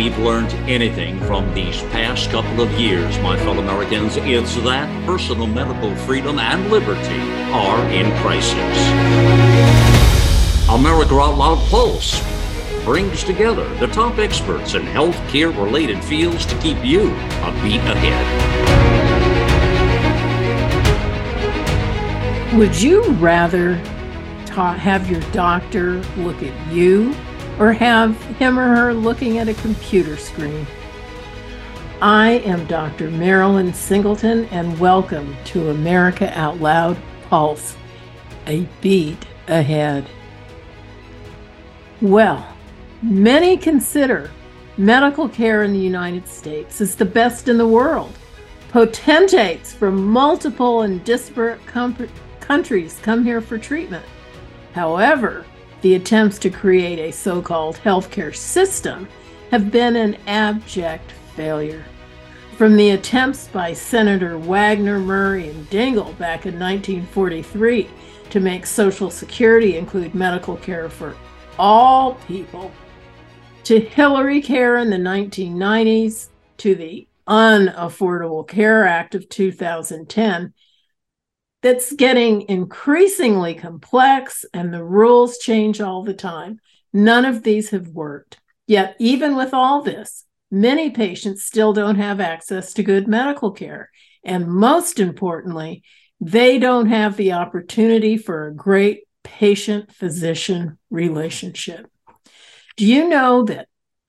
we've learned anything from these past couple of years, my fellow Americans, it's that personal medical freedom and liberty are in crisis. America Out Loud Pulse brings together the top experts in healthcare-related fields to keep you a beat ahead. Would you rather have your doctor look at you or have him or her looking at a computer screen? I am Dr. Marilyn Singleton, and welcome to America Out Loud Pulse, a beat ahead. Well, many consider medical care in the United States as the best in the world. Potentates from multiple and disparate countries come here for treatment. However, the attempts to create a so-called healthcare system have been an abject failure. From the attempts by Senator Wagner, Murray, and Dingell back in 1943 to make Social Security include medical care for all people, to Hillary Care in the 1990s, to the Unaffordable Care Act of 2010, that's getting increasingly complex and the rules change all the time. None of these have worked. Yet, even with all this, many patients still don't have access to good medical care. And most importantly, they don't have the opportunity for a great patient-physician relationship. Do you know that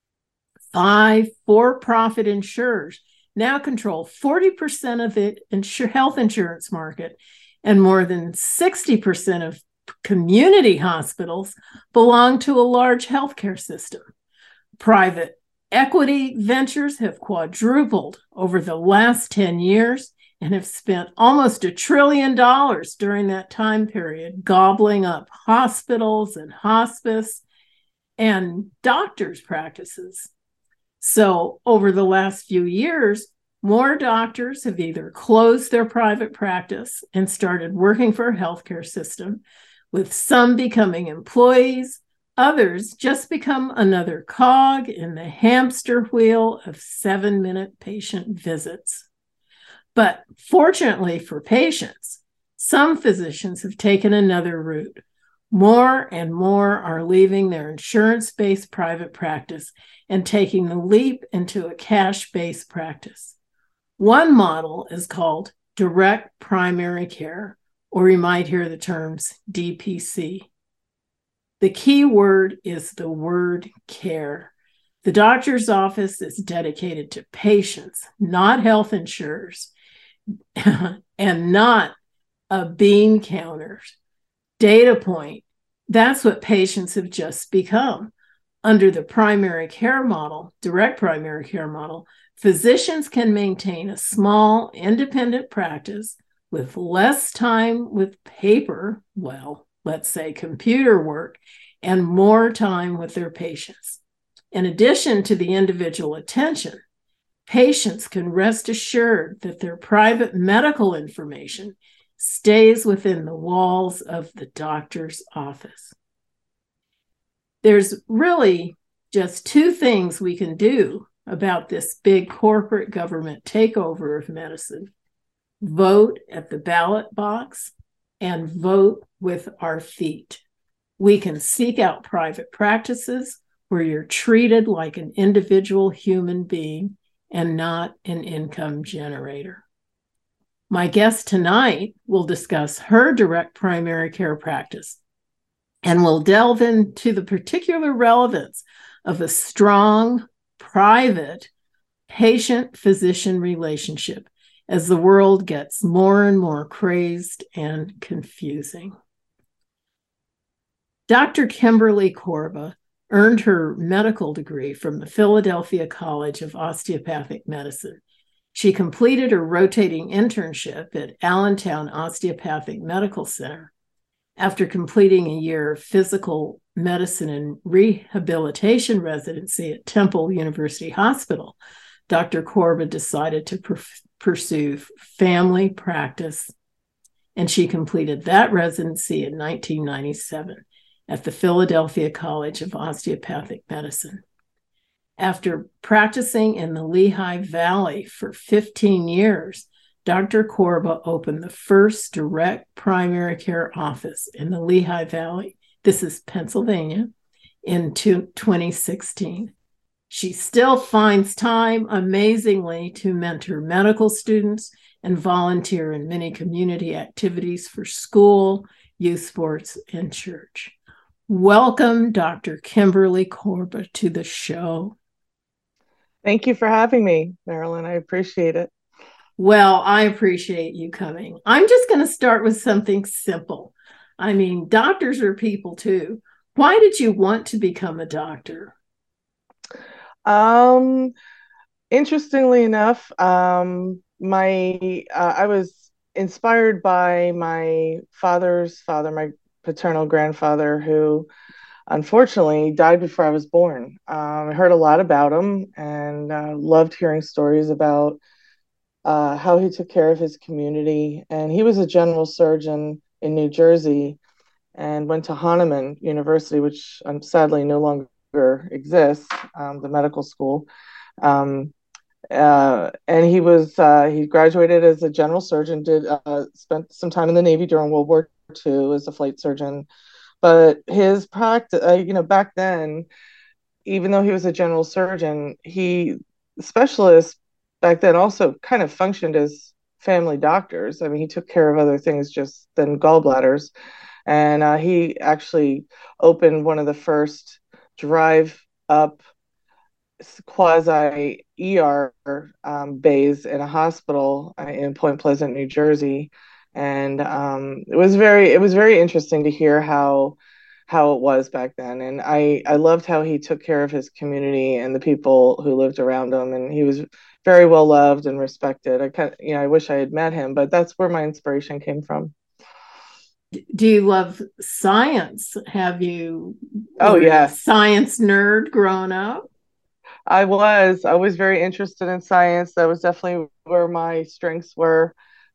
5 for-profit insurers now control 40% of the health insurance market, and more than 60% of community hospitals belong to a large healthcare system? Private equity ventures have quadrupled over the last 10 years and have spent almost $1 trillion during that time period, gobbling up hospitals and hospice and doctors' practices. So over the last few years, more doctors have either closed their private practice and started working for a healthcare system, with some becoming employees, others just become another cog in the hamster wheel of 7-minute patient visits. But fortunately for patients, some physicians have taken another route. More and more are leaving their insurance-based private practice and taking the leap into a cash-based practice. One model is called direct primary care, or you might hear the terms DPC. The key word is the word care. The doctor's office is dedicated to patients, not health insurers, and not a bean counter. Data point, that's what patients have just become. Under the primary care model, direct primary care model, physicians can maintain a small, independent practice with less time with paper, well, let's say computer work, and more time with their patients. In addition to the individual attention, patients can rest assured that their private medical information stays within the walls of the doctor's office. There's really just 2 things we can do about this big corporate government takeover of medicine: vote at the ballot box and vote with our feet. We can seek out private practices where you're treated like an individual human being and not an income generator. My guest tonight will discuss her direct primary care practice, and we'll delve into the particular relevance of a strong, private patient-physician relationship as the world gets more and more crazed and confusing. Dr. Kimberly Korba earned her medical degree from the Philadelphia College of Osteopathic Medicine. She completed her rotating internship at Allentown Osteopathic Medical Center. After completing a year of physical medicine and rehabilitation residency at Temple University Hospital, Dr. Korba decided to pursue family practice, and she completed that residency in 1997 at the Philadelphia College of Osteopathic Medicine. After practicing in the Lehigh Valley for 15 years, Dr. Korba opened the first direct primary care office in the Lehigh Valley. This is Pennsylvania in 2016. She still finds time, amazingly, to mentor medical students and volunteer in many community activities for school, youth sports, and church. Welcome, Dr. Kimberly Korba, to the show. Thank you for having me, Marilyn. I appreciate it. Well, I appreciate you coming. I'm just going to start with something simple. I mean, doctors are people too. Why did you want to become a doctor? Interestingly enough, I was inspired by my father's father, my paternal grandfather, who unfortunately died before I was born. I heard a lot about him and loved hearing stories about how he took care of his community. And he was a general surgeon in New Jersey and went to Hahnemann University, which sadly no longer exists, the medical school. And he graduated as a general surgeon, spent some time in the Navy during World War II as a flight surgeon. But his practice, back then, even though he was a general surgeon, specialists back then also kind of functioned as family doctors. I mean, he took care of other things just than gallbladders. And he actually opened one of the first drive-up quasi ER bays in a hospital in Point Pleasant, New Jersey. And it was very interesting to hear how it was back then. And I loved how he took care of his community and the people who lived around him. And he was very well loved and respected. I wish I had met him, but that's where my inspiration came from. Do you love science? Have you? Oh, yeah. Science nerd growing up? I was very interested in science. That was definitely where my strengths were.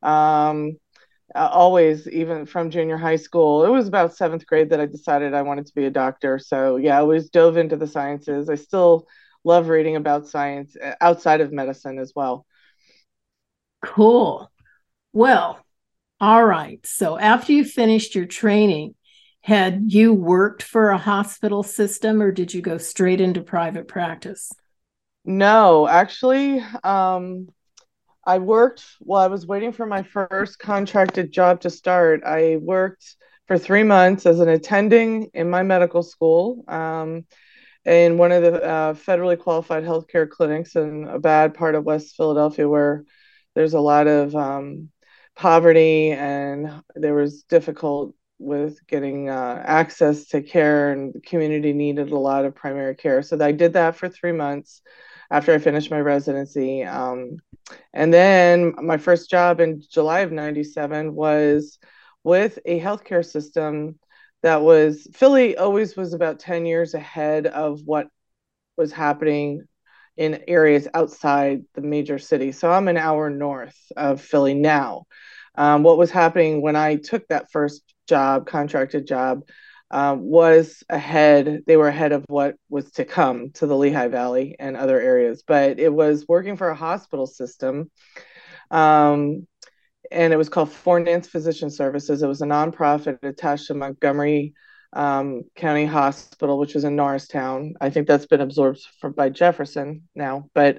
Always, even from junior high school. It was about 7th grade that I decided I wanted to be a doctor. So yeah, I always dove into the sciences. I still love reading about science outside of medicine as well. Cool. Well, all right. So after you finished your training, had you worked for a hospital system or did you go straight into private practice? No, actually, I worked while I was waiting for my first contracted job to start. I worked for 3 months as an attending in my medical school in one of the federally qualified healthcare clinics in a bad part of West Philadelphia where there's a lot of poverty and there was difficult with getting access to care, and the community needed a lot of primary care. So I did that for 3 months after I finished my residency. And then my first job in July of 97 was with a healthcare system Philly always was about 10 years ahead of what was happening in areas outside the major city. So I'm an hour north of Philly now. What was happening when I took that first contracted job, was ahead. They were ahead of what was to come to the Lehigh Valley and other areas. But it was working for a hospital system, and it was called Fornance Physician Services. It was a nonprofit attached to Montgomery County Hospital, which was in Norristown. I think that's been absorbed by Jefferson now. But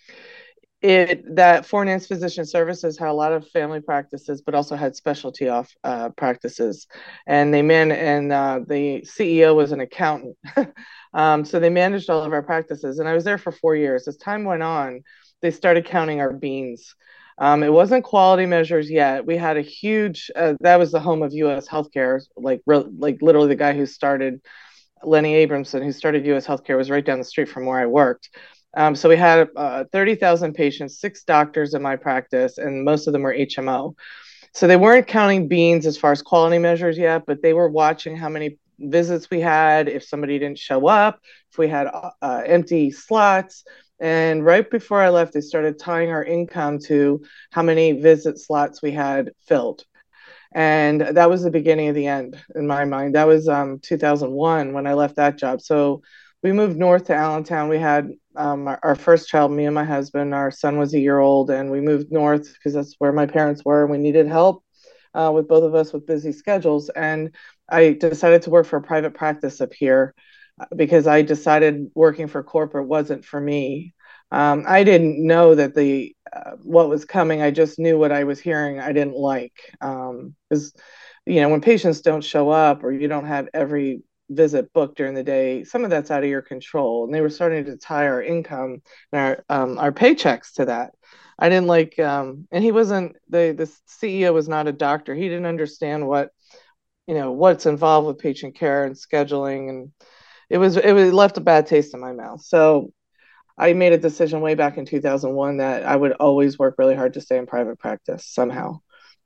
that Fornance Physician Services had a lot of family practices, but also had specialty practices, and the CEO was an accountant, so they managed all of our practices. And I was there for 4 years. As time went on, they started counting our beans. It wasn't quality measures yet. We had a huge. That was the home of U.S. Healthcare. Like literally, the guy who started, Lenny Abramson, who started U.S. Healthcare, was right down the street from where I worked. So we had 30,000 patients, 6 doctors in my practice, and most of them were HMO. So they weren't counting beans as far as quality measures yet, but they were watching how many visits we had, if somebody didn't show up, if we had empty slots. And right before I left, they started tying our income to how many visit slots we had filled. And that was the beginning of the end in my mind. That was 2001 when I left that job. So we moved north to Allentown. We had our first child, me and my husband. Our son was a year old, and we moved north because that's where my parents were. We needed help with both of us with busy schedules. And I decided to work for a private practice up here because I decided working for corporate wasn't for me. I didn't know that the what was coming. I just knew what I was hearing I didn't like. Because when patients don't show up or you don't have every visit booked during the day, some of that's out of your control. And they were starting to tie our income and our paychecks to that. I didn't like, and he wasn't the CEO was not a doctor. He didn't understand what's involved with patient care and scheduling, and it left a bad taste in my mouth. So I made a decision way back in 2001 that I would always work really hard to stay in private practice somehow.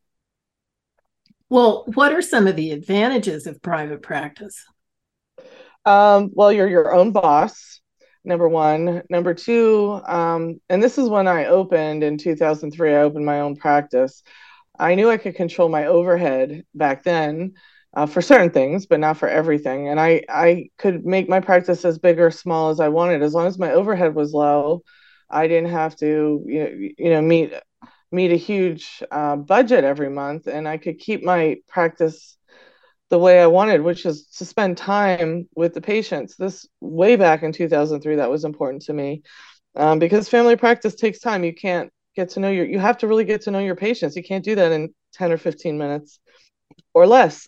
Well, what are some of the advantages of private practice? Well, you're your own boss, number one. Number two, and this is when I opened in 2003, I opened my own practice. I knew I could control my overhead back then for certain things, but not for everything. And I could make my practice as big or small as I wanted. As long as my overhead was low, I didn't have to, meet a huge budget every month, and I could keep my practice the way I wanted, which is to spend time with the patients. This way back in 2003, that was important to me because family practice takes time. You can't get to know you have to really get to know your patients. You can't do that in 10 or 15 minutes or less.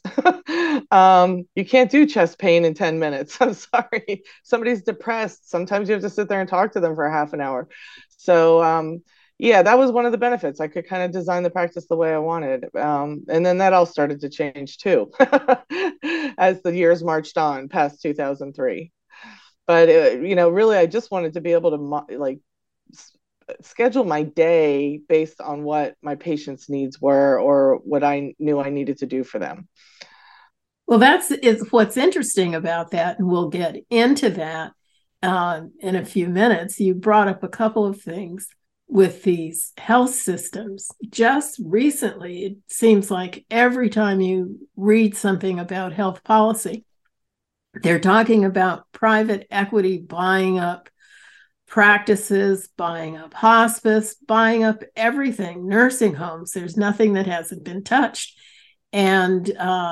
You can't do chest pain in 10 minutes. I'm sorry. Somebody's depressed. Sometimes you have to sit there and talk to them for half an hour. So, yeah, that was one of the benefits. I could kind of design the practice the way I wanted. And then that all started to change too as the years marched on past 2003. But, really, I just wanted to be able to schedule my day based on what my patients' needs were or what I knew I needed to do for them. Well, is what's interesting about that, and we'll get into that in a few minutes. You brought up a couple of things with these health systems. Just recently, it seems like every time you read something about health policy, they're talking about private equity buying up practices, buying up hospice, buying up everything, nursing homes. There's nothing that hasn't been touched. And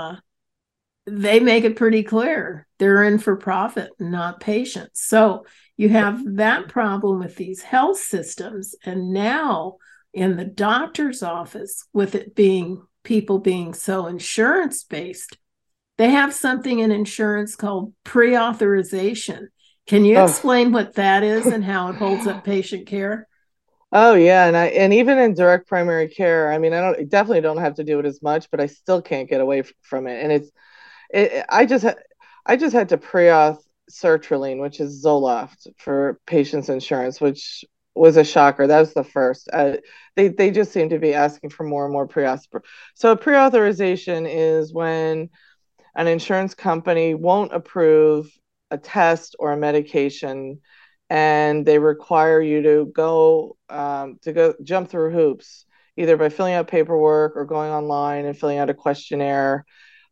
they make it pretty clear they're in for profit, not patients. So you have that problem with these health systems. And now in the doctor's office, with it being people being so insurance-based, they have something in insurance called pre-authorization. Can you explain what that is and how it holds up patient care? Oh yeah, and even in direct primary care, I mean, I definitely don't have to do it as much, but I still can't get away from it. And I just had to pre-auth sertraline, which is Zoloft for patients' insurance, which was a shocker. That was the first. They just seem to be asking for more and more pre-auth. So pre-authorization is when an insurance company won't approve a test or a medication, and they require you to go jump through hoops, either by filling out paperwork or going online and filling out a questionnaire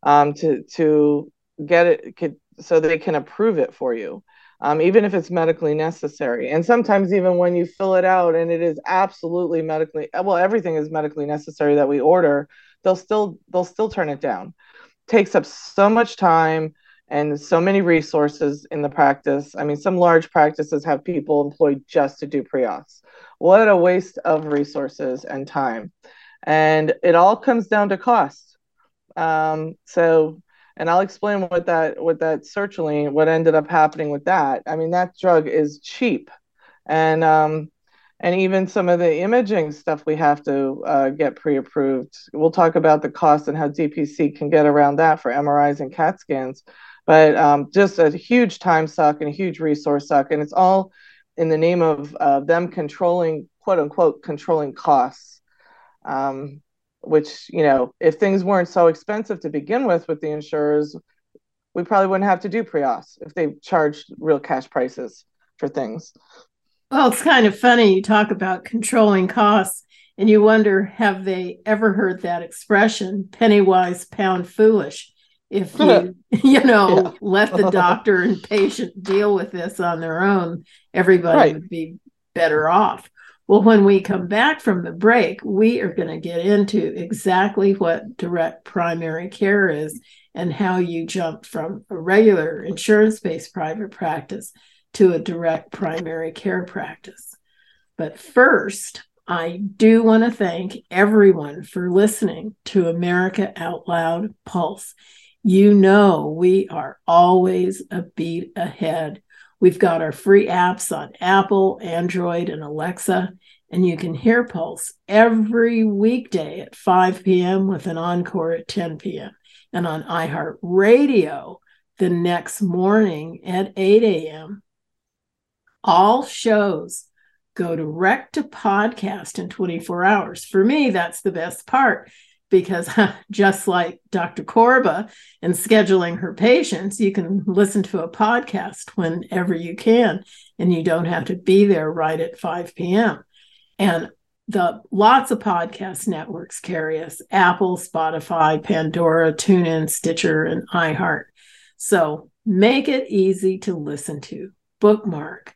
to get it so they can approve it for you, even if it's medically necessary. And sometimes even when you fill it out and it is absolutely everything is medically necessary that we order, they'll still turn it down. Takes up so much time and so many resources in the practice. I mean, some large practices have people employed just to do pre-auths. What a waste of resources and time. And it all comes down to cost. And I'll explain what that sertraline, what ended up happening with that. I mean, that drug is cheap. And even some of the imaging stuff we have to get pre-approved. We'll talk about the cost and how DPC can get around that for MRIs and CAT scans. But just a huge time suck and a huge resource suck. And it's all in the name of them controlling, quote unquote, controlling costs. Which, if things weren't so expensive to begin with the insurers, we probably wouldn't have to do pre-auths if they charged real cash prices for things. Well, it's kind of funny. You talk about controlling costs and you wonder, have they ever heard that expression, penny wise, pound foolish? if you, let the doctor and patient deal with this on their own, everybody would be better off. Well, when we come back from the break, we are going to get into exactly what direct primary care is and how you jump from a regular insurance-based private practice to a direct primary care practice. But first, I do want to thank everyone for listening to America Out Loud Pulse. You know, we are always a beat ahead. We've got our free apps on Apple, Android, and Alexa, and you can hear Pulse every weekday at 5 p.m. with an encore at 10 p.m. and on iHeartRadio the next morning at 8 a.m. All shows go direct to podcast in 24 hours. For me, that's the best part, because just like Dr. Korba and scheduling her patients, you can listen to a podcast whenever you can, and you don't have to be there right at 5 p.m. And lots of podcast networks carry us: Apple, Spotify, Pandora, TuneIn, Stitcher, and iHeart. So make it easy to listen to. Bookmark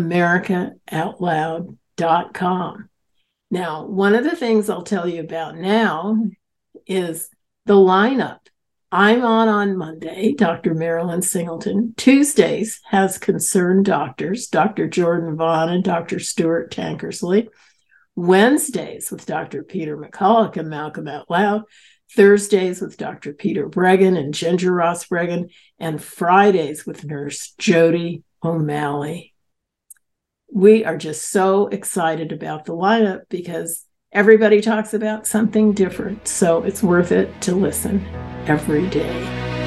AmericaOutloud.com. Now, one of the things I'll tell you about now is the lineup. I'm on Monday, Dr. Marilyn Singleton. Tuesdays has concerned doctors, Dr. Jordan Vaughn and Dr. Stuart Tankersley. Wednesdays with Dr. Peter McCulloch and Malcolm Out Loud. Thursdays with Dr. Peter Bregan and Ginger Ross Bregan. And Fridays with Nurse Jody O'Malley. We are just so excited about the lineup because everybody talks about something different. So it's worth it to listen every day.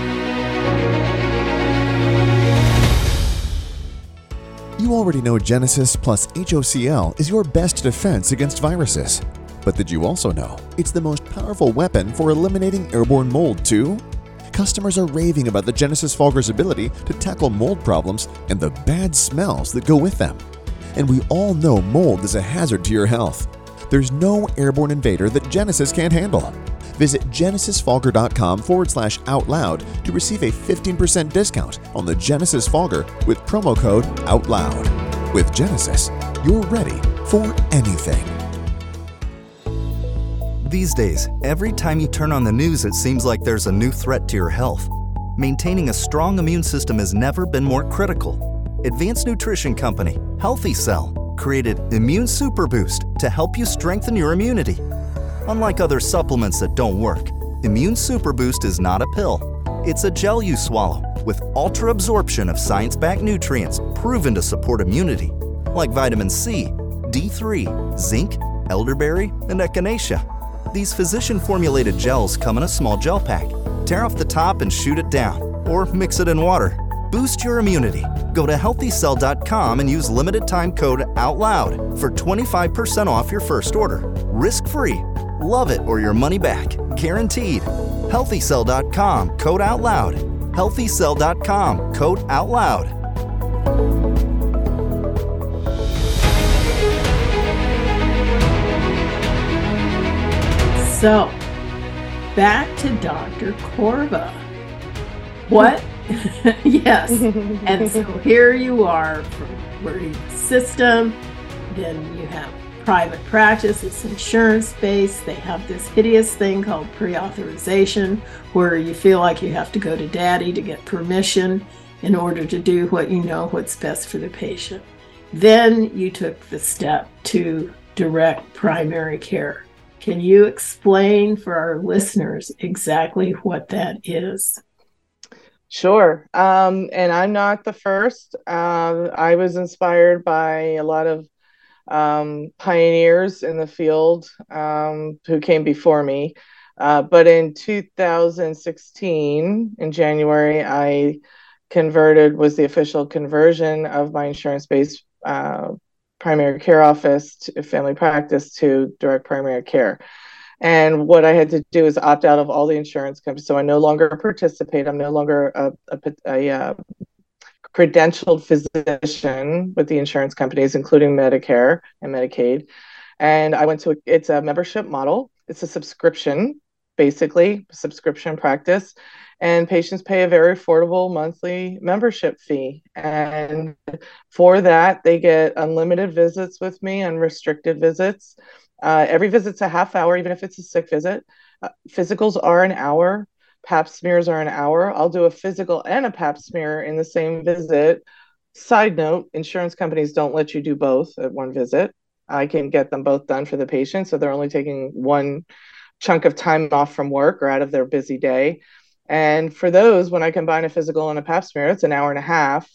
You already know Genesis plus HOCl is your best defense against viruses. But did you also know it's the most powerful weapon for eliminating airborne mold too? Customers are raving about the Genesis Fogger's ability to tackle mold problems and the bad smells that go with them. And we all know mold is a hazard to your health. There's no airborne invader that Genesis can't handle. Visit genesisfogger.com/outloud to receive a 15% discount on the Genesis Fogger with promo code OUTLOUD. With Genesis, you're ready for anything. These days, every time you turn on the news, it seems like there's a new threat to your health. Maintaining a strong immune system has never been more critical. Advanced nutrition company Healthy Cell created Immune Super Boost to help you strengthen your immunity. Unlike other supplements that don't work, Immune Super Boost is not a pill. It's a gel you swallow with ultra absorption of science-backed nutrients proven to support immunity, like vitamin C, D3, zinc, elderberry, and echinacea. These physician-formulated gels come in a small gel pack. Tear off the top and shoot it down, or mix it in water. Boost your immunity. Go to healthycell.com and use limited time code OUTLOUD for 25% off your first order. Risk-free. Love it or your money back. Guaranteed. Healthycell.com code OUTLOUD. Healthycell.com code OUTLOUD. So, back to Dr. Korba. What? Yes. And so here you are where you have system, then you have private practice, it's insurance-based. They have this hideous thing called pre-authorization where you feel like you have to go to daddy to get permission in order to do what's best for the patient. Then you took the step to direct primary care. Can you explain for our listeners exactly what that is? Sure. And I'm not the first. I was inspired by a lot of pioneers in the field who came before me. But in 2016, in January, I was the official conversion of my insurance-based primary care office to family practice to direct primary care. And what I had to do is opt out of all the insurance companies. So I no longer participate. I'm no longer a credentialed physician with the insurance companies, including Medicare and Medicaid. And I went to it's a membership model. It's a subscription. basically subscription practice, and patients pay a very affordable monthly membership fee. And for that, they get unlimited visits with me, unrestricted visits. Every visit's a half hour, even if it's a sick visit. Physicals are an hour. Pap smears are an hour. I'll do a physical and a pap smear in the same visit. Side note, insurance companies don't let you do both at one visit. I can get them both done for the patient, so they're only taking one chunk of time off from work or out of their busy day. And for those, when I combine a physical and a pap smear, it's an hour and a half.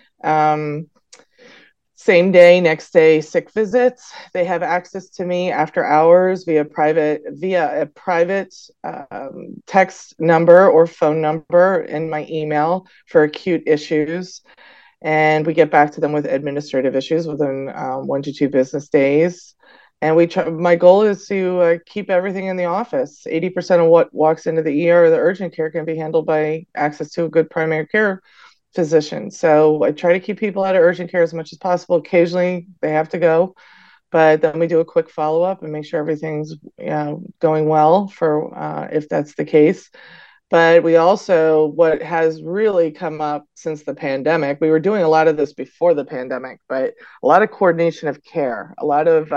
Same day, next day, sick visits. They have access to me after hours via a private text number or phone number in my email for acute issues. And we get back to them with administrative issues within 1 to 2 business days. And my goal is to keep everything in the office. 80% of what walks into the ER or the urgent care can be handled by access to a good primary care physician. So I try to keep people out of urgent care as much as possible. Occasionally they have to go, but then we do a quick follow-up and make sure everything's going well for if that's the case. But we also, what has really come up since the pandemic, we were doing a lot of this before the pandemic, but a lot of coordination of care, a lot of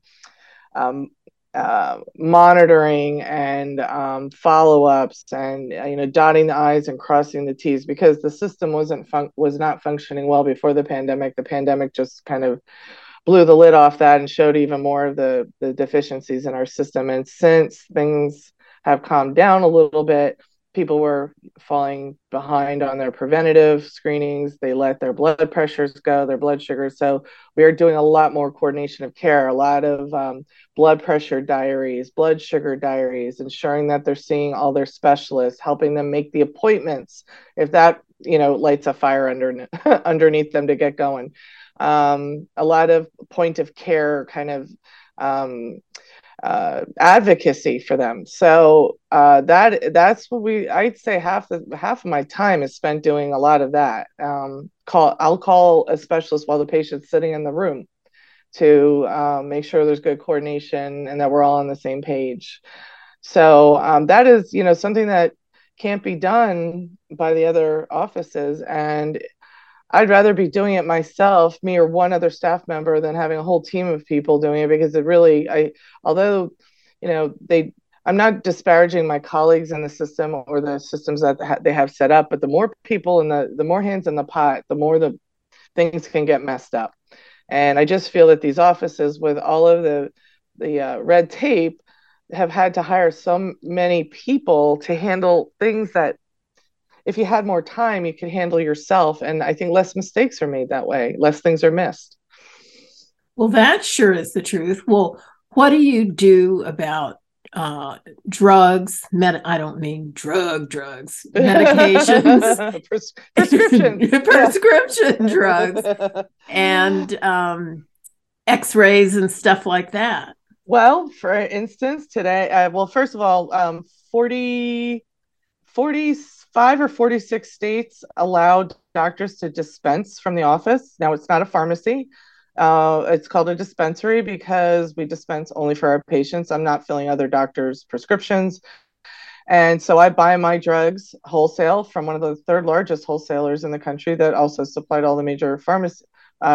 monitoring and follow-ups, and dotting the I's and crossing the T's, because the system was not functioning well before the pandemic. The pandemic just kind of blew the lid off that and showed even more of the deficiencies in our system. And since things have calmed down a little bit, people were falling behind on their preventative screenings. They let their blood pressures go, their blood sugars. So we are doing a lot more coordination of care, a lot of blood pressure diaries, blood sugar diaries, ensuring that they're seeing all their specialists, helping them make the appointments if that lights a fire underneath them to get going. A lot of point of care kind of advocacy for them. So that's what I'd say half of my time is spent doing a lot of that. I'll call a specialist while the patient's sitting in the room to make sure there's good coordination and that we're all on the same page. So that is something that can't be done by the other offices, and I'd rather be doing it myself, me or one other staff member, than having a whole team of people doing it, because I'm not disparaging my colleagues in the system or the systems that they have set up, but the more people and the more hands in the pot, the more the things can get messed up. And I just feel that these offices, with all of the red tape, have had to hire so many people to handle things that, if you had more time, you could handle yourself. And I think less mistakes are made that way. Less things are missed. Well, that sure is the truth. Well, what do you do about drugs? I don't mean drugs, medications, prescription drugs, and X-rays and stuff like that. Well, for instance, today, first of all, 45 or 46 states allow doctors to dispense from the office. Now, it's not a pharmacy. It's called a dispensary because we dispense only for our patients. I'm not filling other doctors' prescriptions. And so I buy my drugs wholesale from one of the third largest wholesalers in the country that also supplied all the major pharmacies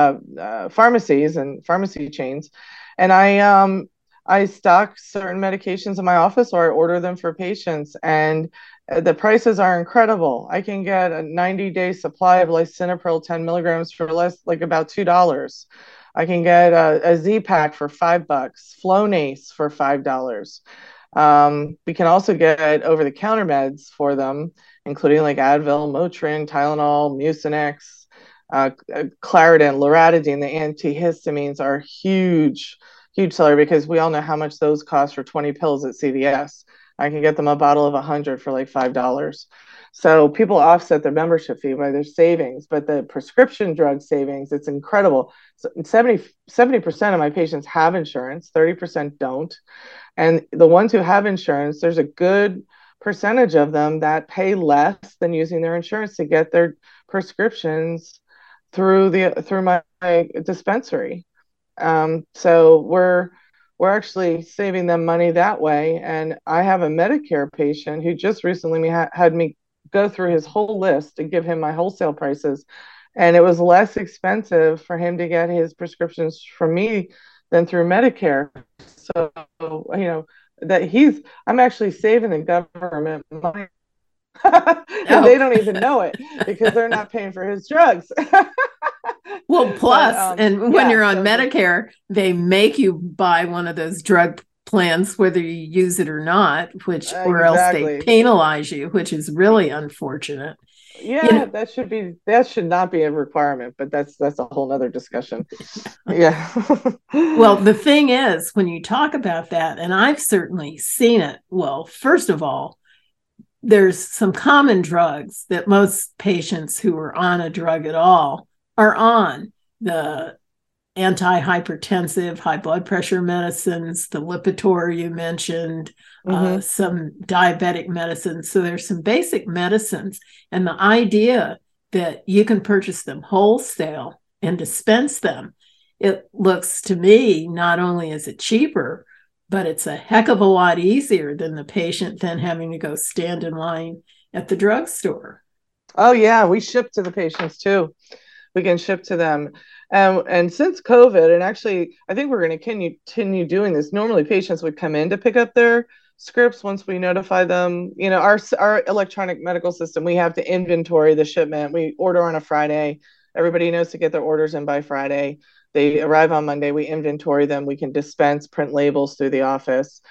and pharmacy chains. And I stock certain medications in my office, or I order them for patients. And the prices are incredible. I can get a 90-day supply of lisinopril 10 milligrams for less, like about $2. I can get a Z-Pack for $5, Flonase for $5. We can also get over-the-counter meds for them, including like Advil, Motrin, Tylenol, Mucinex, Claritin, Loratadine. The antihistamines are huge seller, because we all know how much those cost for 20 pills at CVS. I can get them a bottle of 100 for like $5. So people offset their membership fee by their savings, but the prescription drug savings, it's incredible. So 70% of my patients have insurance, 30% don't. And the ones who have insurance, there's a good percentage of them that pay less than using their insurance to get their prescriptions through my dispensary. So we're actually saving them money that way. And I have a Medicare patient who just recently had me go through his whole list and give him my wholesale prices. And it was less expensive for him to get his prescriptions from me than through Medicare. So, I'm actually saving the government money. And they don't even know it because they're not paying for his drugs. Well, plus, when you're on Medicare, they make you buy one of those drug plans, whether you use it or not, or else they penalize you, which is really unfortunate. Yeah, that should not be a requirement, but that's a whole nother discussion. Yeah. Well, the thing is, when you talk about that, and I've certainly seen it, well, first of all, there's some common drugs that most patients who are on a drug at all are on: the antihypertensive, high blood pressure medicines, the Lipitor you mentioned, some diabetic medicines. So there's some basic medicines. And the idea that you can purchase them wholesale and dispense them, it looks to me, not only is it cheaper, but it's a heck of a lot easier than the patient then having to go stand in line at the drugstore. Oh, yeah. We ship to the patients too. We can ship to them. And since COVID, and actually, I think we're going to continue doing this. Normally, patients would come in to pick up their scripts once we notify them. Our electronic medical system, we have to inventory the shipment. We order on a Friday. Everybody knows to get their orders in by Friday. They arrive on Monday. We inventory them. We can dispense, print labels through the office.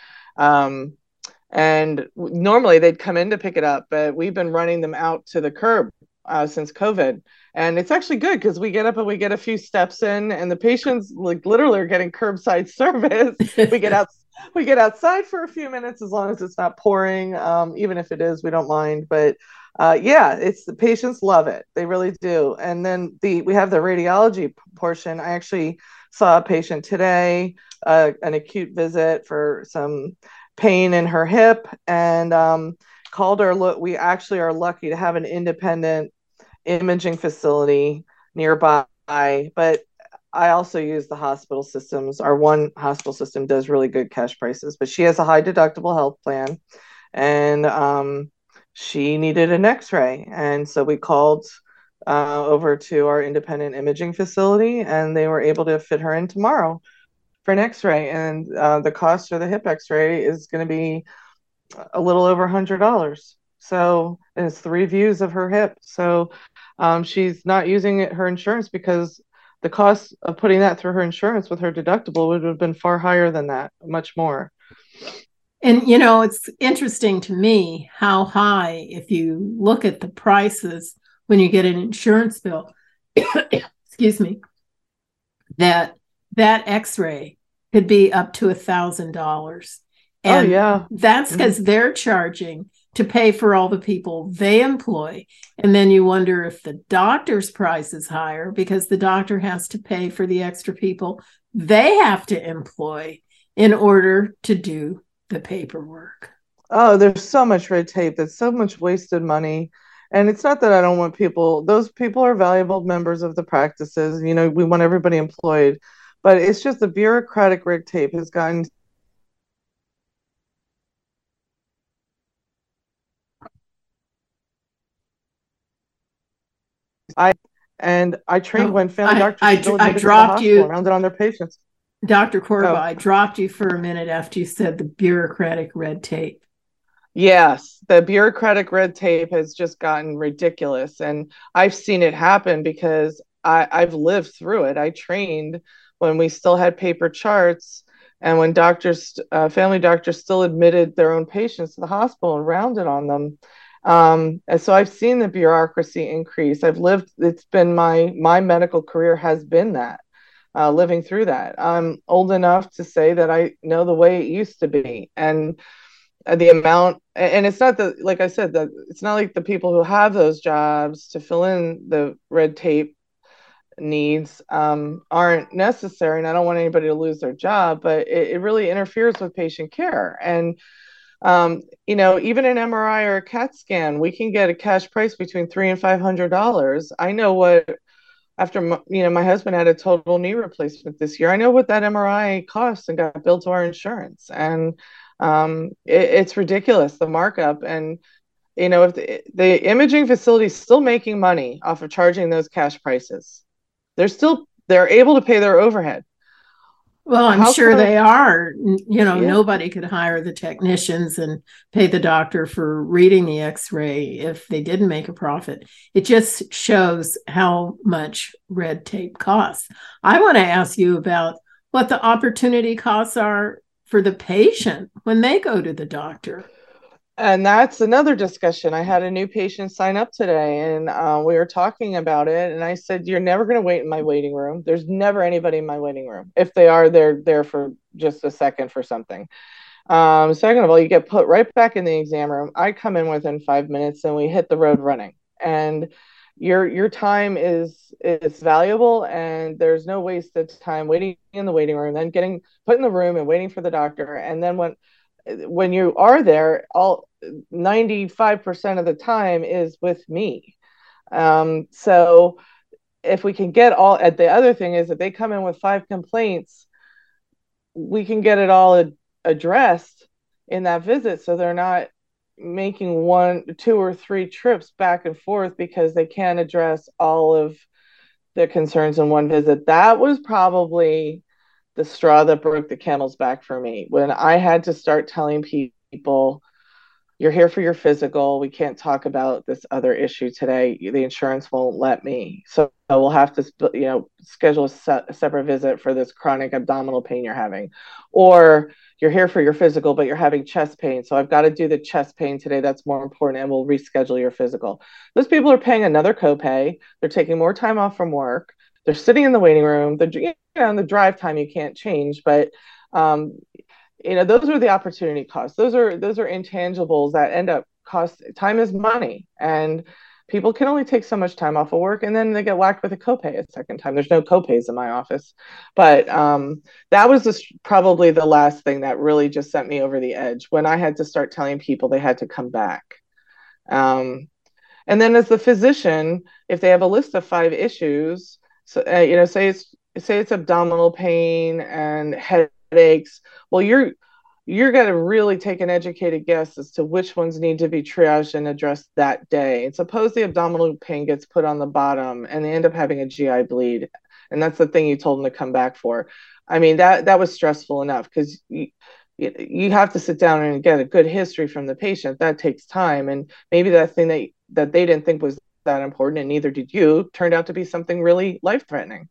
And normally they'd come in to pick it up, but we've been running them out to the curb since COVID. And it's actually good because we get up and we get a few steps in, and the patients literally are getting curbside service. We get outside for a few minutes as long as it's not pouring. Even if it is, we don't mind. But it's the patients love it. They really do. And then we have the radiology portion. I actually saw a patient today, an acute visit for some pain in her hip, and called her. Look, we actually are lucky to have an independent imaging facility nearby, but I also use the hospital systems. Our one hospital system does really good cash prices, but she has a high deductible health plan, and she needed an x-ray. And so we called over to our independent imaging facility, and they were able to fit her in tomorrow for an x-ray. And the cost for the hip x-ray is going to be a little over $100. So, and it's 3 views of her hip. So she's not using her insurance because the cost of putting that through her insurance with her deductible would have been far higher than that, much more. And, it's interesting to me how high, if you look at the prices when you get an insurance bill, excuse me, that x-ray could be up to $1,000. And that's because they're charging to pay for all the people they employ. And then you wonder if the doctor's price is higher because the doctor has to pay for the extra people they have to employ in order to do the paperwork. Oh, there's so much red tape. There's so much wasted money. And it's not that I don't want people. Those people are valuable members of the practices. We want everybody employed. But it's just the bureaucratic red tape has gotten I trained when family doctors I dropped you around it on their patients. Dr. Korba, I dropped you for a minute after you said the bureaucratic red tape. Yes, the bureaucratic red tape has just gotten ridiculous. And I've seen it happen because I've lived through it. I trained when we still had paper charts and when family doctors still admitted their own patients to the hospital and rounded on them. And so I've seen the bureaucracy increase. It's been my medical career has been that, living through that. I'm old enough to say that I know the way it used to be. And the amount, and it's not that, like I said, that it's not like the people who have those jobs to fill in the red tape needs aren't necessary. And I don't want anybody to lose their job, but it really interferes with patient care. And even an MRI or a CAT scan, we can get a cash price between $300 and $500. I know what after my husband had a total knee replacement this year. I know what that MRI costs and got billed to our insurance, and it's ridiculous, the markup. And if the imaging facility is still making money off of charging those cash prices, they're able to pay their overhead. Well, I'm sure they are. Yeah. Nobody could hire the technicians and pay the doctor for reading the x-ray if they didn't make a profit. It just shows how much red tape costs. I want to ask you about what the opportunity costs are for the patient when they go to the doctor. And that's another discussion. I had a new patient sign up today, and we were talking about it. And I said, "You're never going to wait in my waiting room. There's never anybody in my waiting room. If they are, they're there for just a second for something. Second of all, you get put right back in the exam room. I come in within 5 minutes, and we hit the road running. And your time is valuable, and there's no wasted time waiting in the waiting room, then getting put in the room and waiting for the doctor. And then when you are there, 95% of the time is with me. So if we can get the other thing is that they come in with 5 complaints, we can get it all addressed in that visit. So they're not making 1, 2, or 3 trips back and forth because they can't address all of the concerns in one visit. That was probably the straw that broke the camel's back for me, when I had to start telling people, you're here for your physical. We can't talk about this other issue today. The insurance won't let me. So we'll have to, schedule a separate visit for this chronic abdominal pain you're having. Or you're here for your physical, but you're having chest pain. So I've got to do the chest pain today. That's more important. And we'll reschedule your physical. Those people are paying another copay. They're taking more time off from work. They're sitting in the waiting room. The drive time you can't change, but those are the opportunity costs. Those are intangibles that end up cost. Time is money, and people can only take so much time off of work, and then they get whacked with a copay a second time. There's no copays in my office, but that was probably the last thing that really just sent me over the edge, when I had to start telling people they had to come back. And then as the physician, if they have a list of 5 issues, so say it's abdominal pain and headaches, well, you're going to really take an educated guess as to which ones need to be triaged and addressed that day. And suppose the abdominal pain gets put on the bottom and they end up having a GI bleed, and that's the thing you told them to come back for. I mean, that was stressful enough, because you have to sit down and get a good history from the patient. That takes time, and maybe that thing that they didn't think was that important, and neither did you, turned out to be something really life-threatening.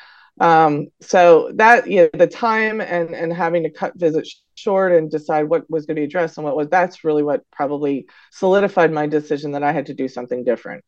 So that, the time and having to cut visits short and decide what was going to be addressed and that's really what probably solidified my decision that I had to do something different.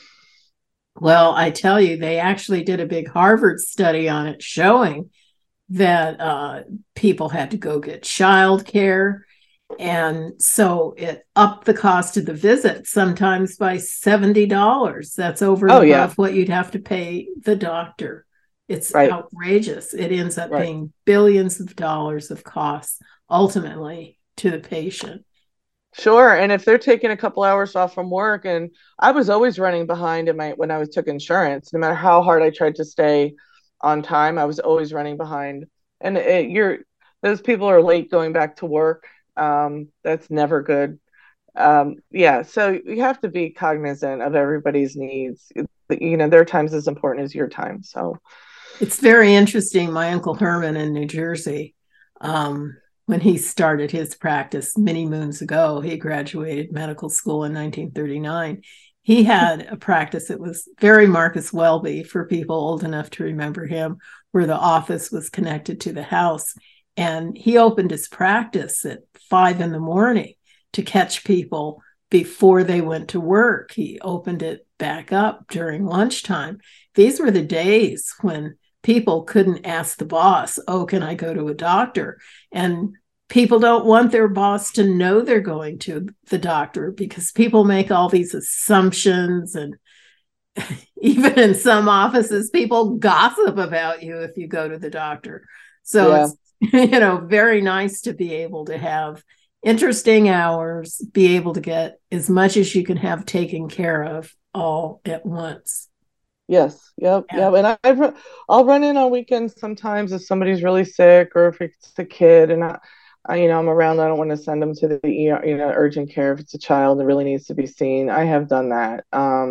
Well, I tell you, they actually did a big Harvard study on it, showing that people had to go get childcare. And so it upped the cost of the visit, sometimes by $70. That's over and above what you'd have to pay the doctor. It's outrageous. It ends up being billions of dollars of costs ultimately to the patient. Sure. And if they're taking a couple hours off from work, and I was always running behind when I took insurance, no matter how hard I tried to stay on time, I was always running behind. And those people are late going back to work. That's never good. So you have to be cognizant of everybody's needs. Their time's as important as your time. So it's very interesting. My Uncle Herman in New Jersey, when he started his practice many moons ago, he graduated medical school in 1939. He had a practice that was very Marcus Welby, for people old enough to remember him, where the office was connected to the house. And he opened his practice at 5 a.m. to catch people before they went to work. He opened it back up during lunchtime. These were the days when people couldn't ask the boss, "Oh, can I go to a doctor?" And people don't want their boss to know they're going to the doctor, because people make all these assumptions. And even in some offices, people gossip about you if you go to the doctor. So it's, very nice to be able to have interesting hours, be able to get as much as you can have taken care of all at once. Yes. Yep. Yeah. Yep. And I'll run in on weekends sometimes if somebody's really sick or if it's a kid and I'm around. I don't want to send them to the ER, urgent care if it's a child that really needs to be seen. I have done that.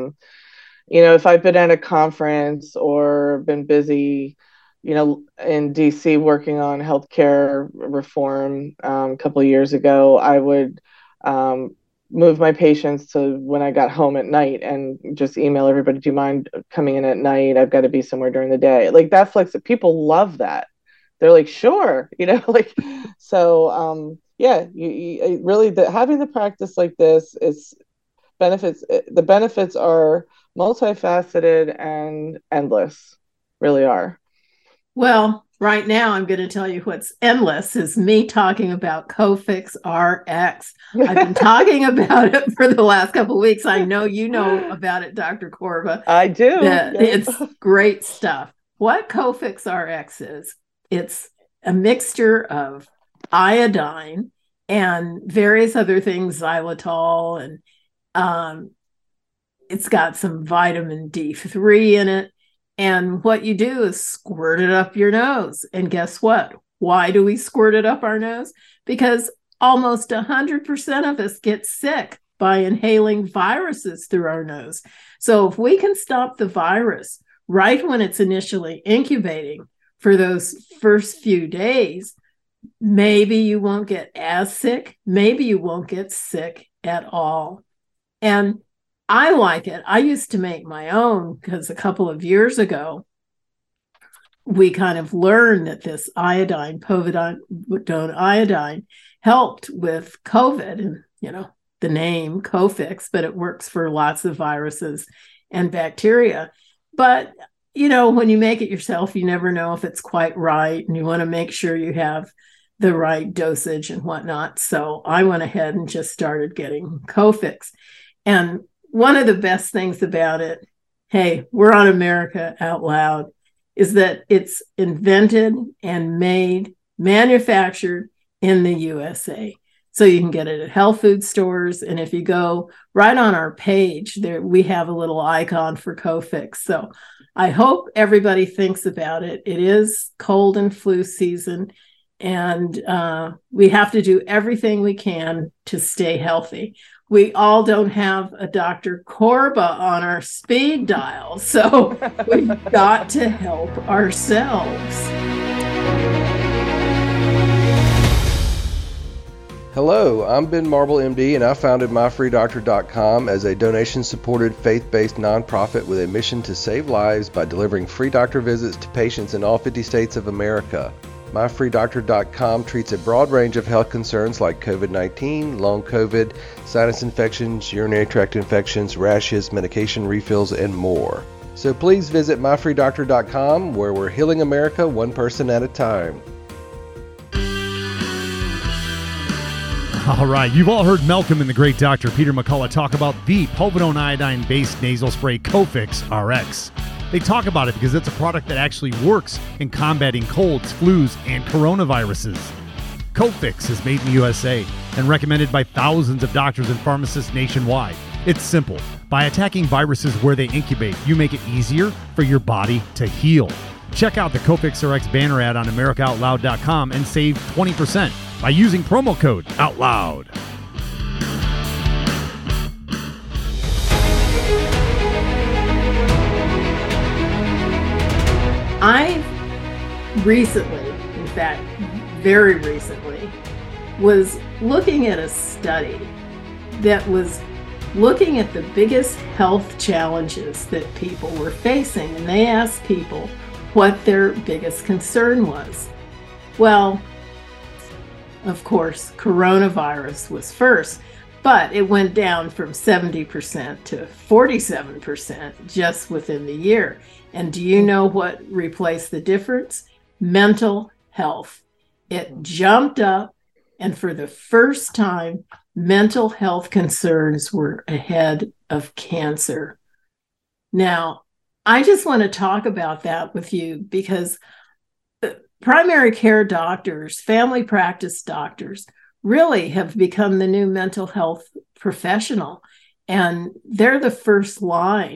If I've been at a conference or been busy, in DC working on healthcare reform a couple of years ago, I would move my patients to when I got home at night and just email everybody, do you mind coming in at night? I've got to be somewhere during the day. Like that people love that. They're like, sure, like, so, yeah, you really, having the practice like this is the benefits are multifaceted and endless, really are. Well, right now I'm going to tell you what's endless is me talking about Cofix RX. I've been talking about it for the last couple of weeks. I know you know about it, Dr. Corba. I do. Yep. It's great stuff. What Cofix RX is, it's a mixture of iodine and various other things, xylitol, and it's got some vitamin D3 in it. And what you do is squirt it up your nose. And guess what? Why do we squirt it up our nose? Because almost 100% of us get sick by inhaling viruses through our nose. So if we can stop the virus right when it's initially incubating for those first few days, maybe you won't get as sick. Maybe you won't get sick at all. And I like it. I used to make my own because a couple of years ago, we kind of learned that this iodine, povidone iodine, helped with COVID and, the name Cofix, but it works for lots of viruses and bacteria. But, when you make it yourself, you never know if it's quite right. And you want to make sure you have the right dosage and whatnot. So I went ahead and just started getting Cofix. And one of the best things about it, hey, we're on America Out Loud, is that it's invented and manufactured in the USA. So you can get it at health food stores. And if you go right on our page, there we have a little icon for Cofix. So I hope everybody thinks about it. It is cold and flu season, and we have to do everything we can to stay healthy. We all don't have a Dr. Corba on our speed dial, so we've got to help ourselves. Hello, I'm Ben Marble, MD, and I founded MyFreeDoctor.com as a donation-supported, faith-based nonprofit with a mission to save lives by delivering free doctor visits to patients in all 50 states of America. MyFreeDoctor.com treats a broad range of health concerns like COVID-19, long COVID, sinus infections, urinary tract infections, rashes, medication refills, and more. So please visit MyFreeDoctor.com, where we're healing America one person at a time. All right, you've all heard Malcolm and the great Dr. Peter McCullough talk about the povidone iodine-based nasal spray Cofix RX. They talk about it because it's a product that actually works in combating colds, flus, and coronaviruses. Cofix is made in the USA and recommended by thousands of doctors and pharmacists nationwide. It's simple. By attacking viruses where they incubate, you make it easier for your body to heal. Check out the Cofix RX banner ad on AmericaOutloud.com and save 20% by using promo code OUTLOUD. I recently, in fact, very recently, was looking at a study that was looking at the biggest health challenges that people were facing. And they asked people what their biggest concern was. Well, of course, coronavirus was first, but it went down from 70% to 47% just within the year. And do you know what replaced the difference? Mental health. It jumped up, and for the first time, mental health concerns were ahead of cancer. Now, I just want to talk about that with you because primary care doctors, family practice doctors, really have become the new mental health professional, and they're the first line.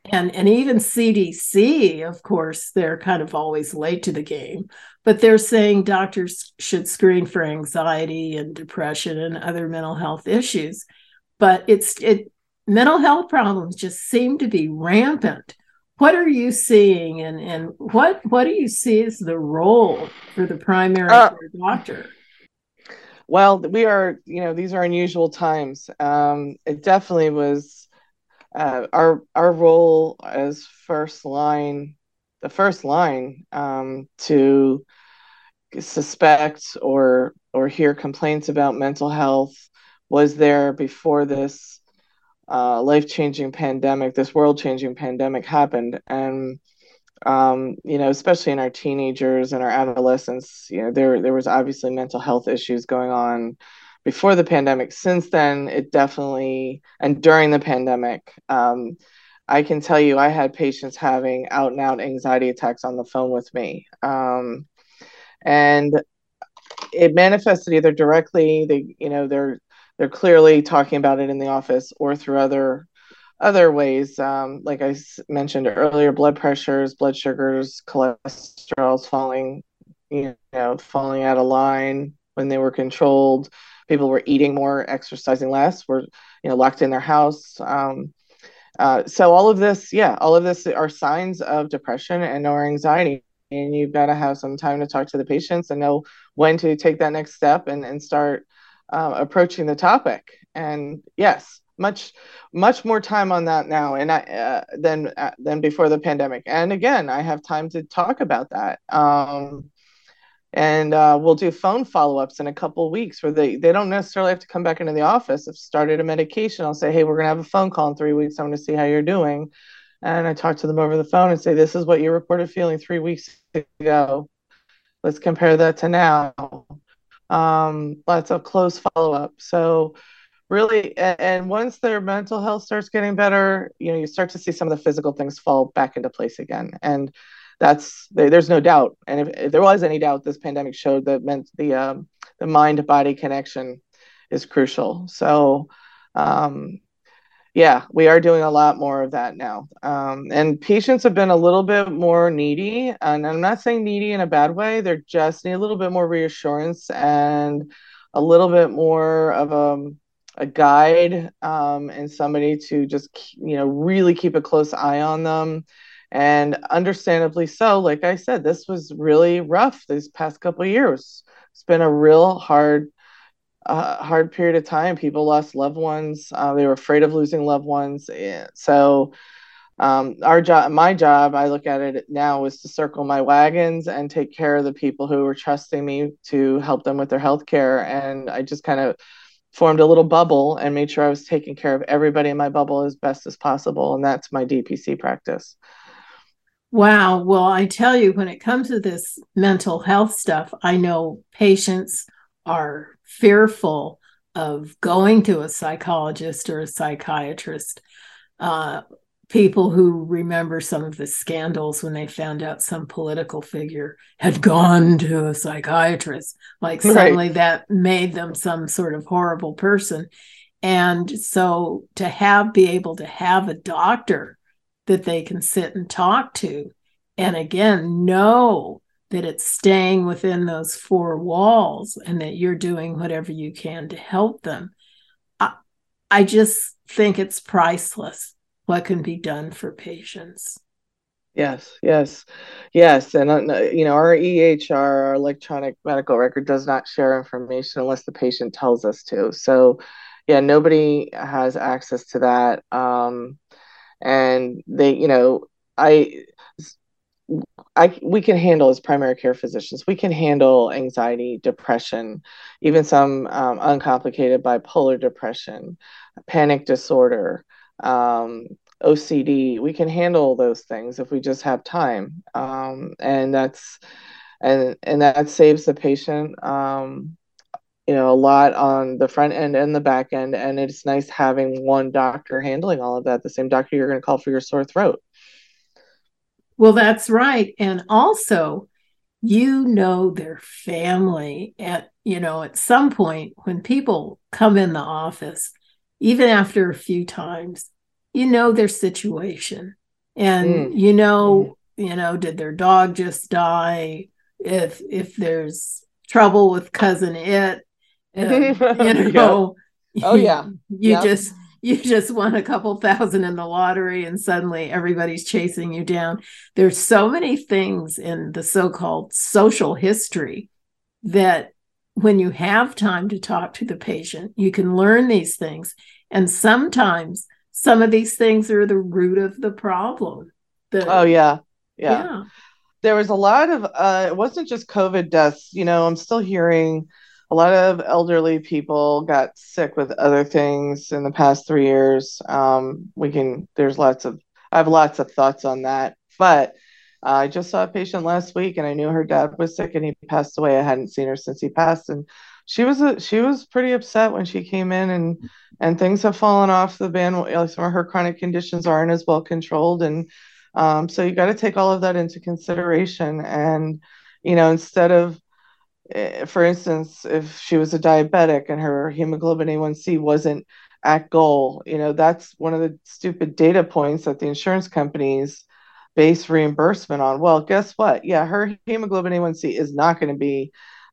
And even CDC, of course, they're kind of always late to the game, but they're saying doctors should screen for anxiety and depression and other mental health issues. But mental health problems just seem to be rampant. What are you seeing, and what do you see as the role for the primary care doctor? Well, these are unusual times. It definitely was our role as the first line to suspect or hear complaints about mental health was there before this life-changing pandemic, this world-changing pandemic happened. And especially in our teenagers and our adolescents, there was obviously mental health issues going on before the pandemic. Since then, it definitely, and during the pandemic, I can tell you I had patients having out and out anxiety attacks on the phone with me. And it manifested either directly, they're clearly talking about it in the office, or through other ways, like I mentioned earlier, blood pressures, blood sugars, cholesterol's falling out of line when they were controlled. People were eating more, exercising less, were locked in their house. So all of this are signs of depression and or anxiety. And you've got to have some time to talk to the patients and know when to take that next step and start approaching the topic. And yes, much more time on that now, and than before the pandemic. And again, I have time to talk about that. And we'll do phone follow-ups in a couple of weeks where they don't necessarily have to come back into the office. If started a medication, I'll say, hey, we're going to have a phone call in 3 weeks. I want to see how you're doing. And I talk to them over the phone and say, this is what you reported feeling 3 weeks ago. Let's compare that to now. Lots of close follow-up. So really, and once their mental health starts getting better, you start to see some of the physical things fall back into place again. And there's no doubt. And if there was any doubt, this pandemic showed that the mind-body connection is crucial. So, yeah, we are doing a lot more of that now. And patients have been a little bit more needy, and I'm not saying needy in a bad way. They're just need a little bit more reassurance and a little bit more of a guide, and somebody to just, really keep a close eye on them. And understandably so, like I said, this was really rough these past couple of years. It's been a real hard period of time. People lost loved ones. They were afraid of losing loved ones. So my job, I look at it now, is to circle my wagons and take care of the people who were trusting me to help them with their health care. And I just kind of formed a little bubble and made sure I was taking care of everybody in my bubble as best as possible. And that's my DPC practice. Wow. Well, I tell you, when it comes to this mental health stuff, I know patients are fearful of going to a psychologist or a psychiatrist. People who remember some of the scandals when they found out some political figure had gone to a psychiatrist, like suddenly that made them some sort of horrible person. And so to be able to have a doctor that they can sit and talk to, and again, know that it's staying within those four walls and that you're doing whatever you can to help them. I just think it's priceless what can be done for patients. Yes. And, our EHR, our electronic medical record, does not share information unless the patient tells us to. So, yeah, nobody has access to that. And we can handle, as primary care physicians, we can handle anxiety, depression, even some uncomplicated bipolar depression, panic disorder, OCD. We can handle those things if we just have time. And that saves the patient, a lot on the front end and the back end. And it's nice having one doctor handling all of that, the same doctor you're going to call for your sore throat. Well, that's right. And also, their family at some point when people come in the office, even after a few times, their situation. And did their dog just die? If there's trouble with cousin it, Yep. Oh you, yeah. you Yep. just won a couple thousand in the lottery and suddenly everybody's chasing you down. There's so many things in the so-called social history that when you have time to talk to the patient, you can learn these things. And sometimes some of these things are the root of the problem. Oh yeah. Yeah. There was a lot of it wasn't just COVID deaths. I'm still hearing a lot of elderly people got sick with other things in the past 3 years. I have lots of thoughts on that, but I just saw a patient last week and I knew her dad was sick and he passed away. I hadn't seen her since he passed, and she was pretty upset when she came in, and things have fallen off the band. Some of her chronic conditions aren't as well controlled, and so you got to take all of that into consideration. And instead of, for instance, if she was a diabetic and her hemoglobin A1C wasn't at goal, that's one of the stupid data points that the insurance companies base reimbursement on. Well, guess what? Yeah, her hemoglobin A1C is not going to be.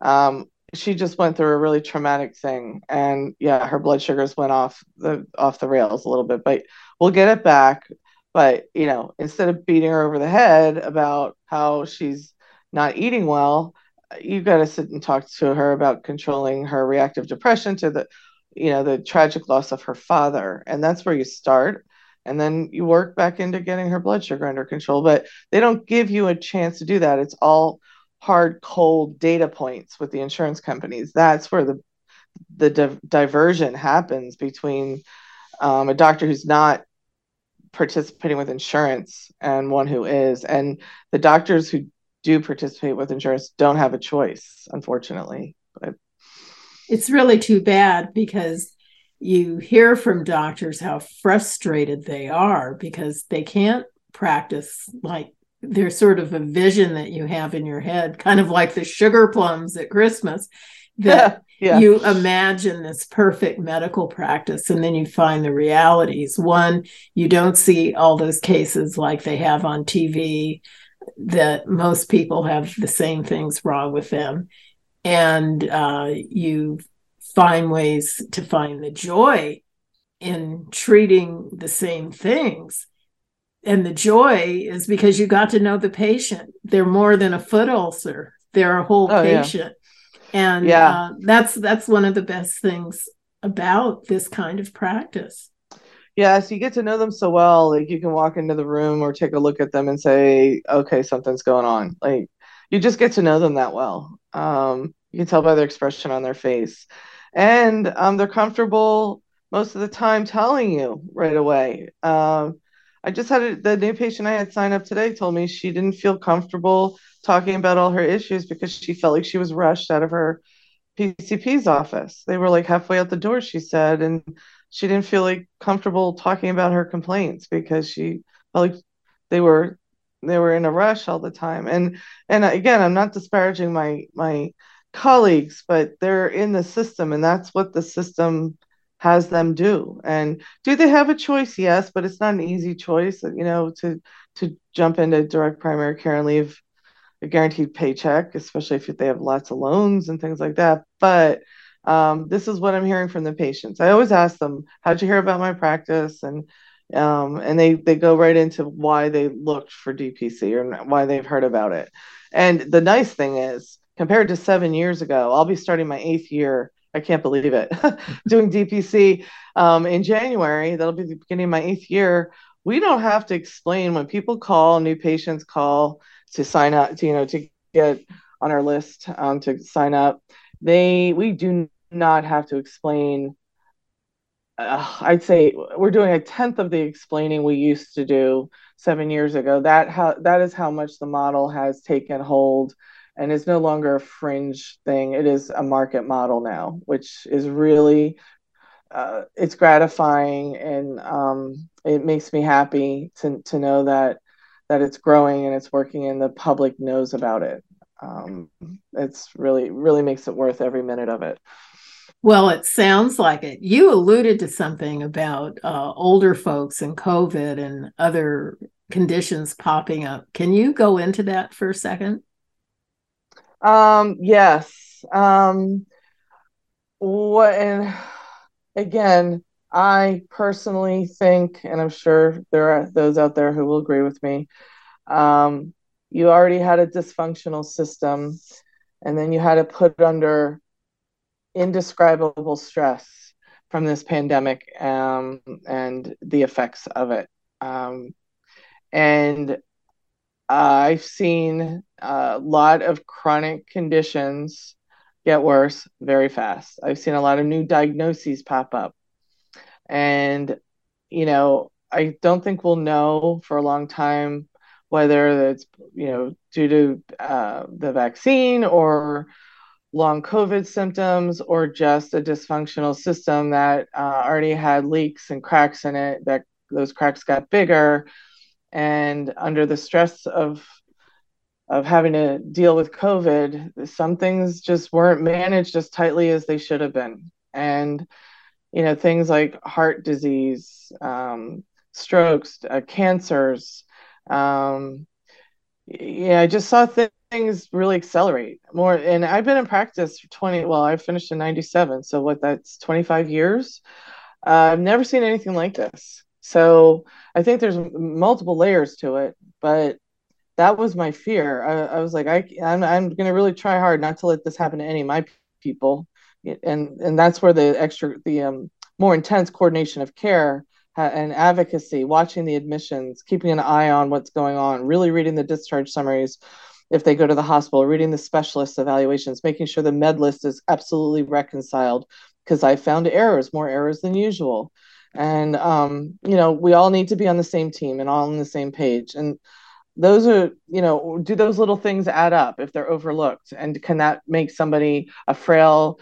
She just went through a really traumatic thing, and yeah, her blood sugars went off the rails a little bit, but we'll get it back. But instead of beating her over the head about how she's not eating well, you've got to sit and talk to her about controlling her reactive depression to the tragic loss of her father. And that's where you start. And then you work back into getting her blood sugar under control. But they don't give you a chance to do that. It's all hard, cold data points with the insurance companies. That's where the diversion happens between a doctor who's not participating with insurance and one who is. And the doctors who do participate with insurance don't have a choice, unfortunately. But it's really too bad, because you hear from doctors how frustrated they are because they can't practice. Like, there's sort of a vision that you have in your head, kind of like the sugar plums at Christmas, that you imagine this perfect medical practice, and then you find the realities. One, you don't see all those cases like they have on TV, that most people have the same things wrong with them. And you find ways to find the joy in treating the same things. And the joy is because you got to know the patient. They're more than a foot ulcer. They're a whole patient. Yeah. And that's one of the best things about this kind of practice. Yeah, so you get to know them so well. Like, you can walk into the room or take a look at them and say, okay, something's going on. Like, you just get to know them that well. You can tell by their expression on their face. And they're comfortable most of the time telling you right away. I just had the new patient I had sign up today told me she didn't feel comfortable talking about all her issues because she felt like she was rushed out of her PCP's office. They were like halfway out the door, she said, and she didn't feel like comfortable talking about her complaints because she felt like they were in a rush all the time. And again, I'm not disparaging my colleagues, but they're in the system, and that's what the system has them do. And do they have a choice? Yes, but it's not an easy choice, to jump into direct primary care and leave a guaranteed paycheck, especially if they have lots of loans and things like that. But this is what I'm hearing from the patients. I always ask them, how'd you hear about my practice? And they go right into why they looked for DPC or why they've heard about it. And the nice thing is, compared to 7 years ago, I'll be starting my 8th year. I can't believe it. Doing DPC in January. That'll be the beginning of my 8th year. We don't have to explain when people call, new patients call to sign up, to get on our list, to sign up. We do not have to explain. I'd say we're doing 1/10 of the explaining we used to do 7 years ago. That is how much the model has taken hold, and is no longer a fringe thing. It is a market model now, which is really, it's gratifying, and it makes me happy to know that it's growing and it's working and the public knows about it. It's really makes it worth every minute of it. Well, it sounds like it. You alluded to something about older folks and COVID and other conditions popping up. Can you go into that for a second? Yes. And again, I personally think, and I'm sure there are those out there who will agree with me, you already had a dysfunctional system, and then you had to put under indescribable stress from this pandemic, and the effects of it. And I've seen a lot of chronic conditions get worse very fast. I've seen a lot of new diagnoses pop up. And, I don't think we'll know for a long time whether it's, due to the vaccine or long COVID symptoms or just a dysfunctional system that already had leaks and cracks in it, that those cracks got bigger. And under the stress of having to deal with COVID, some things just weren't managed as tightly as they should have been. And, things like heart disease, strokes, cancers. I just saw things really accelerate more. And I've been in practice for I finished in 97. So that's 25 years. I've never seen anything like this. So I think there's multiple layers to it, but that was my fear. I was like, I'm going to really try hard not to let this happen to any of my people. And that's where the more intense coordination of care and advocacy, watching the admissions, keeping an eye on what's going on, really reading the discharge summaries if they go to the hospital, reading the specialist evaluations, making sure the med list is absolutely reconciled, because I found more errors than usual. And, we all need to be on the same team and all on the same page. And those are, do those little things add up if they're overlooked? And can that make somebody a frail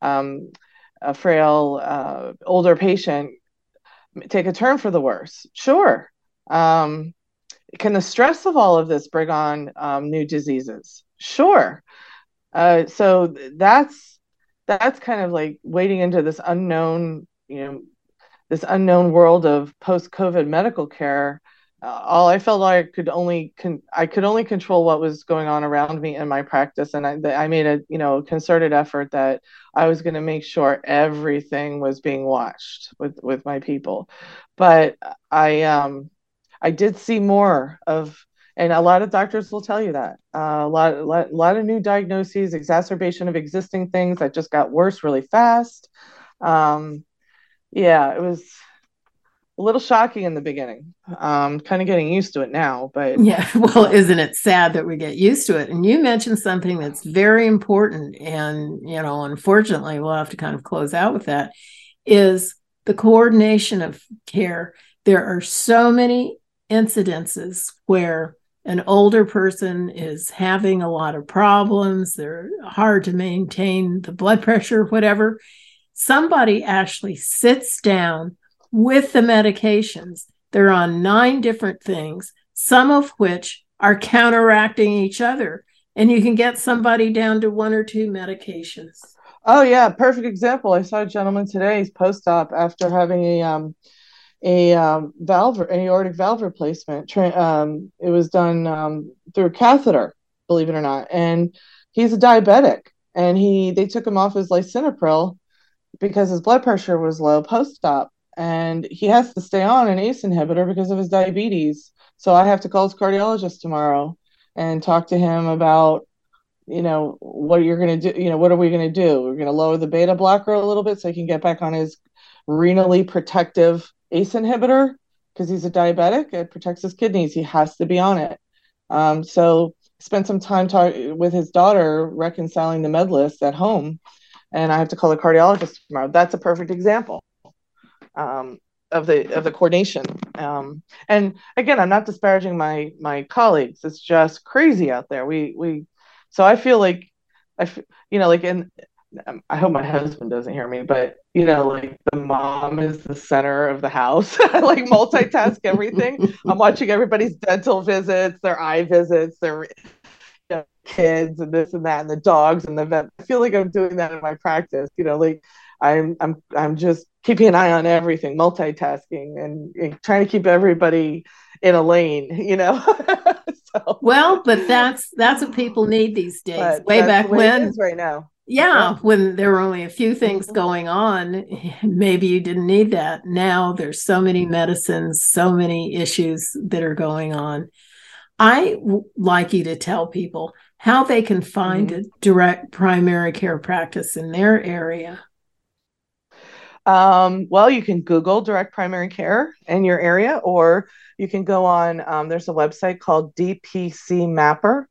older patient take a turn for the worse? Sure. Can the stress of all of this bring on new diseases? Sure. So that's kind of like wading into this unknown world of post-COVID medical care. All I felt like I could only control what was going on around me in my practice, and I made a concerted effort that I was going to make sure everything was being watched with my people. But I did see more of, and a lot of doctors will tell you that a lot of new diagnoses, exacerbation of existing things that just got worse really fast. It was a little shocking in the beginning. Kind of getting used to it now, but yeah, well, isn't it sad that we get used to it? And you mentioned something that's very important, and unfortunately we'll have to kind of close out with that, is the coordination of care. There are so many incidences where an older person is having a lot of problems, they're hard to maintain the blood pressure, whatever. Somebody actually sits down with the medications. They're on 9 different things, some of which are counteracting each other. And you can get somebody down to 1 or 2 medications. Oh yeah, perfect example. I saw a gentleman today, he's post-op after having an aortic valve replacement. It was done through a catheter, believe it or not. And he's a diabetic, and they took him off his lisinopril because his blood pressure was low post-op. And he has to stay on an ACE inhibitor because of his diabetes. So I have to call his cardiologist tomorrow and talk to him about, what you're going to do. What are we going to do? We're going to lower the beta blocker a little bit so he can get back on his renally protective ACE inhibitor, because he's a diabetic. It protects his kidneys. He has to be on it. So spent some time with his daughter reconciling the med list at home, and I have to call the cardiologist tomorrow. That's a perfect example of the coordination. And again, I'm not disparaging my colleagues. It's just crazy out there. So I feel like I hope my husband doesn't hear me, but like the mom is the center of the house. I like multitask everything. I'm watching everybody's dental visits, their eye visits, their kids, and this and that, and the dogs and the vet. I feel like I'm doing that in my practice. I'm just keeping an eye on everything, multitasking, and trying to keep everybody in a lane, you know. So, Well, but that's what people need these days. but Way that's back the way it when, is right now. yeah, when there were only a few things Mhm. going on, maybe you didn't need that. Now there's so many medicines, so many issues that are going on. Like you to tell people how they can find Mhm. a direct primary care practice in their area. Well, you can Google direct primary care in your area, or you can go on, there's a website called DPC Mapper,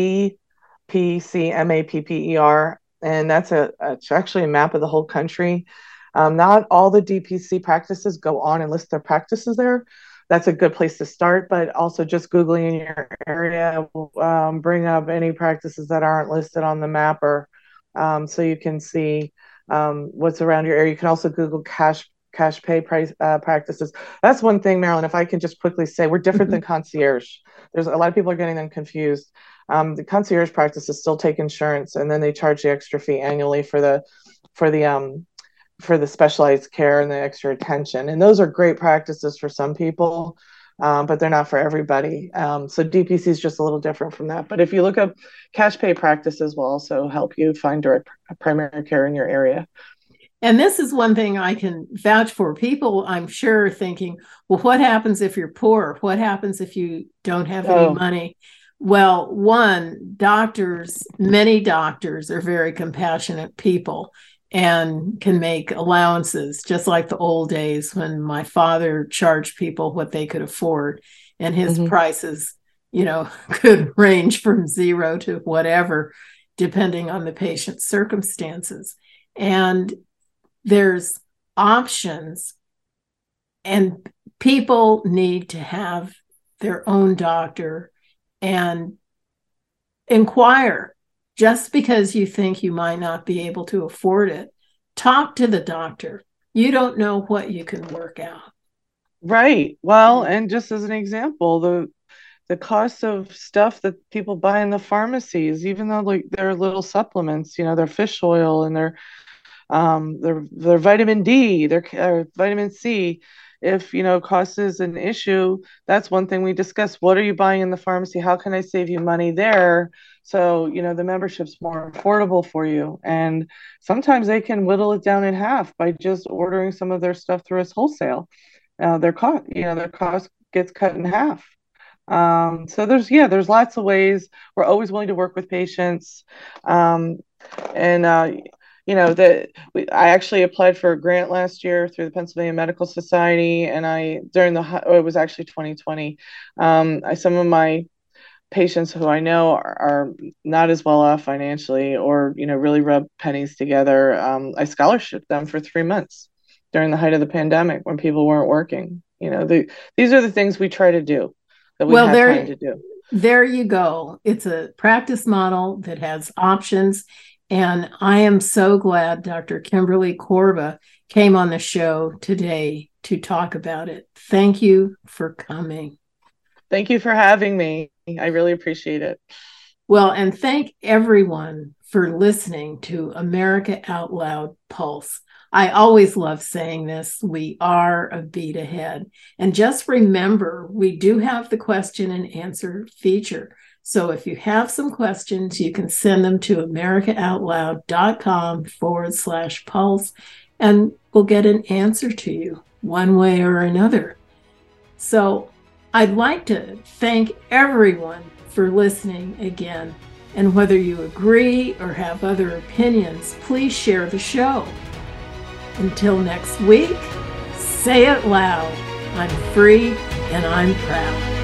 DPCMAPPER, and it's actually a map of the whole country. Not all the DPC practices go on and list their practices there. That's a good place to start, but also just Googling in your area will bring up any practices that aren't listed on the mapper, so you can see what's around your area. You can also Google cash pay price practices. That's one thing, Marilyn, if I can just quickly say, we're different than concierge. There's a lot of people are getting them confused. The concierge practices still take insurance, and then they charge the extra fee annually for the specialized care and the extra attention. And those are great practices for some people, but they're not for everybody. So DPC is just a little different from that. But if you look up cash pay practices, will also help you find direct primary care in your area. And this is one thing I can vouch for. People, I'm sure, thinking, well, what happens if you're poor? What happens if you don't have any money? Well, many doctors are very compassionate people and can make allowances, just like the old days when my father charged people what they could afford, and his prices, could range from zero to whatever, depending on the patient's circumstances. And there's options, and people need to have their own doctor and inquire. Just because you think you might not be able to afford it, talk to the doctor. You don't know what you can work out. Right. Well, and just as an example, the cost of stuff that people buy in the pharmacies, even though they're little supplements, their fish oil and their vitamin D, their vitamin C. If cost is an issue, that's one thing we discuss. What are you buying in the pharmacy? How can I save you money there? So the membership's more affordable for you. And sometimes they can whittle it down in half by just ordering some of their stuff through us wholesale. Their cost gets cut in half. So there's lots of ways. We're always willing to work with patients. I actually applied for a grant last year through the Pennsylvania Medical Society, and it was actually 2020. Some of my patients who I know are not as well off financially, or really rub pennies together. I scholarshiped them for 3 months during the height of the pandemic when people weren't working. These are the things we try to do that we have time to do. There you go. It's a practice model that has options. And I am so glad Dr. Kimberly Korba came on the show today to talk about it. Thank you for coming. Thank you for having me. I really appreciate it. Well, and thank everyone for listening to America Out Loud Pulse. I always love saying this. We are a beat ahead. And just remember, we do have the question and answer feature. So if you have some questions, you can send them to americaoutloud.com/pulse, and we'll get an answer to you one way or another. So I'd like to thank everyone for listening again. And whether you agree or have other opinions, please share the show. Until next week, say it loud. I'm free and I'm proud.